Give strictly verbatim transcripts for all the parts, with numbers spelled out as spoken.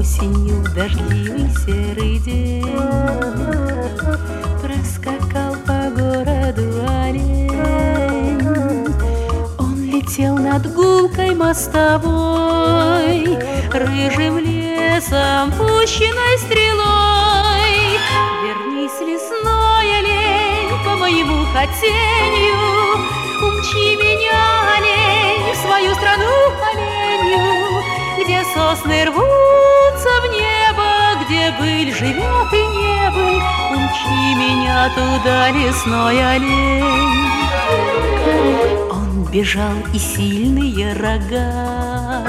осенью в дождливый серый день проскакал по городу олень. Он летел над гулкой мостовой, рыжим лесом, пущенной стрелой. Вернись, лесной олень, по моему хотению, умчи меня, олень, в свою страну оленью, где сосны рвутся в небо, где быль живет и не быль. Умчи меня туда, лесной олень. Он бежал, и сильные рога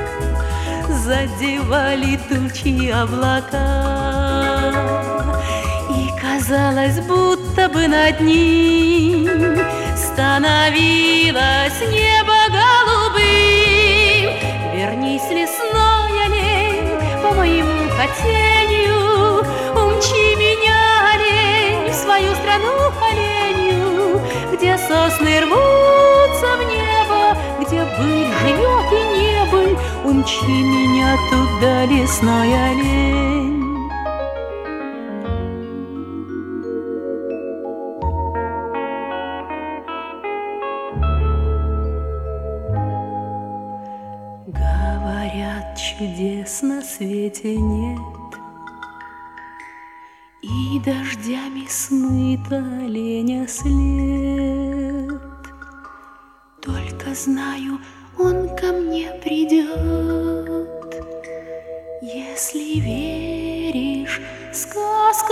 задевали тучи облака, и казалось, будто бы над ним становилось небо голубым. Вернись, лесной олень, по моему хотению, умчи меня, олень, в свою страну оленью, где сосны рвутся в небо, где быль живет и не быль. Умчи меня туда, лесной олень. Говорят, чудес на свете нет, и дождями смыт оленя след. Только знаю, он ко мне придет. Если веришь, сказка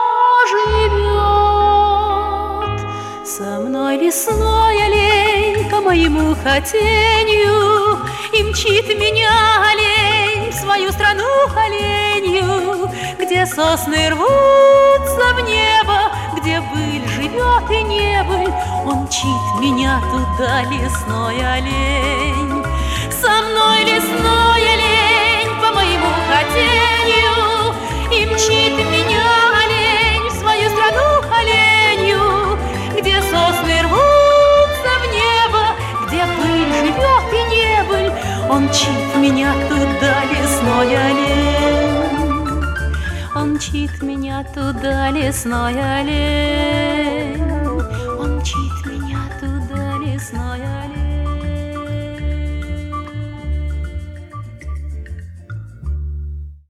живет. Со мной лесной олень по моему хотению, и мчит меня олень в свою страну оленью, где сосны рвутся в небо, где быль живет и не быль. Он мчит меня туда, лесной олень. Со мной лесной олень по моему хотению, и мчит меня олень в свою страну оленью, где сосны рвутся в небо, где быль живет и не быль. Он мчит меня туда, лесной олень. Он мчит меня туда, лесной олень. Он мчит меня.